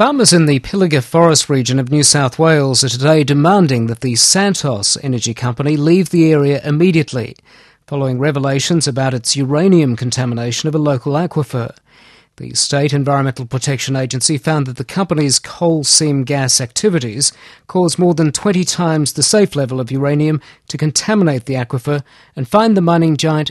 Farmers in the Pilliga Forest region of New South Wales are today demanding that the Santos Energy Company leave the area immediately, following revelations about its uranium contamination of a local aquifer. The State Environmental Protection Agency found that the company's coal seam gas activities caused more than 20 times the safe level of uranium to contaminate the aquifer and fined the mining giant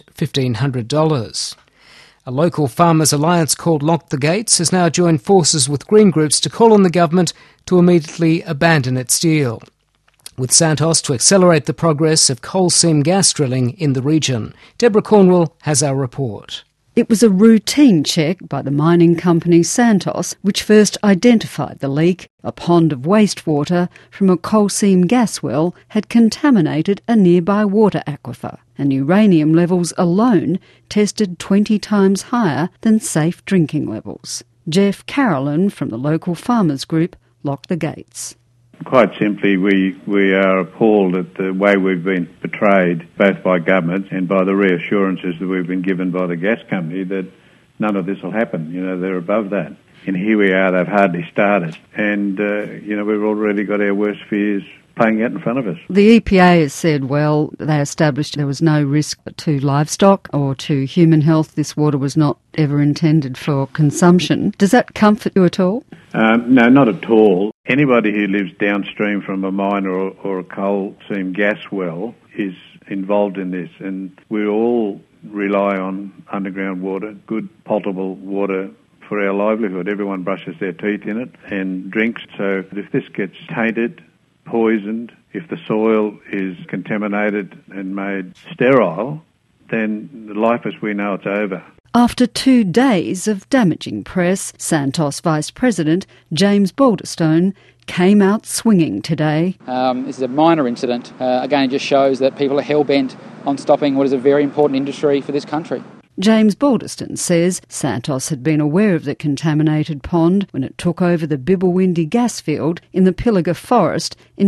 $1,500. A local farmers' alliance called Lock the Gates has now joined forces with green groups to call on the government to immediately abandon its deal, with Santos to accelerate the progress of coal seam gas drilling in the region. Deborah Cornwell has our report. It was a routine check by the mining company Santos which first identified the leak. A pond of wastewater from a coal seam gas well had contaminated a nearby water aquifer, and uranium levels alone tested 20 times higher than safe drinking levels. Jeff Carolan from the local farmers group Lock the Gates. Quite simply, we are appalled at the way we've been betrayed, both by government and by the reassurances that we've been given by the gas company that none of this will happen. They're above that. And here we are, they've hardly started. And, we've already got our worst fears playing out in front of us. The EPA has said, they established there was no risk to livestock or to human health. This water was not ever intended for consumption. Does that comfort you at all? No, not at all. Anybody who lives downstream from a mine or a coal seam gas well is involved in this, and we all rely on underground water, good potable water for our livelihood. Everyone brushes their teeth in it and drinks. So if this gets tainted, poisoned, if the soil is contaminated and made sterile, then life as we know it's over. After 2 days of damaging press, Santos Vice President James Balderstone came out swinging today. This is a minor incident. Again, it just shows that people are hell-bent on stopping what is a very important industry for this country. James Balderstone says Santos had been aware of the contaminated pond when it took over the Bibbulwindi gas field in the Pilliga Forest in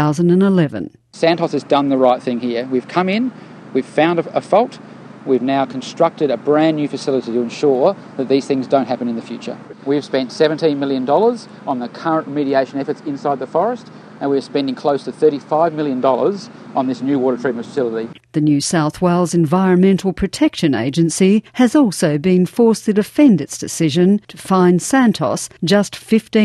2011. Santos has done the right thing here. We've come in, we've found a fault. We've now constructed a brand new facility to ensure that these things don't happen in the future. We've spent $17 million on the current remediation efforts inside the forest, and we're spending close to $35 million on this new water treatment facility. The New South Wales Environmental Protection Agency has also been forced to defend its decision to fine Santos just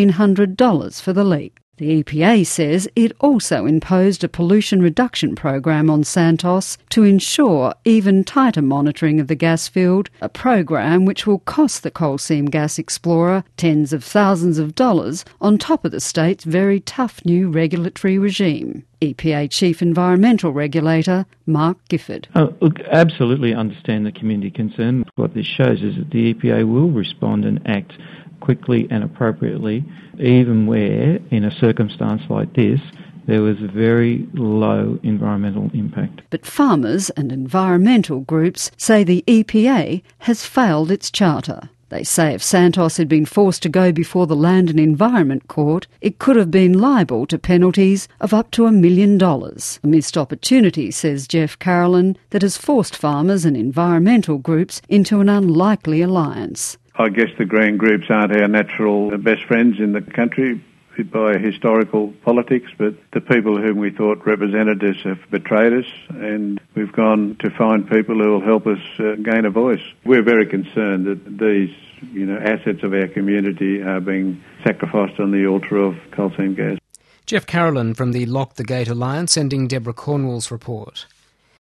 $1,500 for the leak. The EPA says it also imposed a pollution reduction program on Santos to ensure even tighter monitoring of the gas field, a program which will cost the coal seam gas explorer tens of thousands of dollars on top of the state's very tough new regulatory regime. EPA Chief Environmental Regulator Mark Gifford. Look, absolutely understand the community concern. What this shows is that the EPA will respond and act quickly and appropriately, even where, in a circumstance like this, there was a very low environmental impact. But farmers and environmental groups say the EPA has failed its charter. They say if Santos had been forced to go before the Land and Environment Court, it could have been liable to penalties of up to $1 million. A missed opportunity, says Jeff Carolan, that has forced farmers and environmental groups into an unlikely alliance. I guess the green groups aren't our natural best friends in the country by historical politics, but the people whom we thought represented us have betrayed us, and we've gone to find people who will help us gain a voice. We're very concerned that these assets of our community are being sacrificed on the altar of coal seam gas. Jeff Carolan from the Lock the Gate Alliance, ending Deborah Cornwell's report.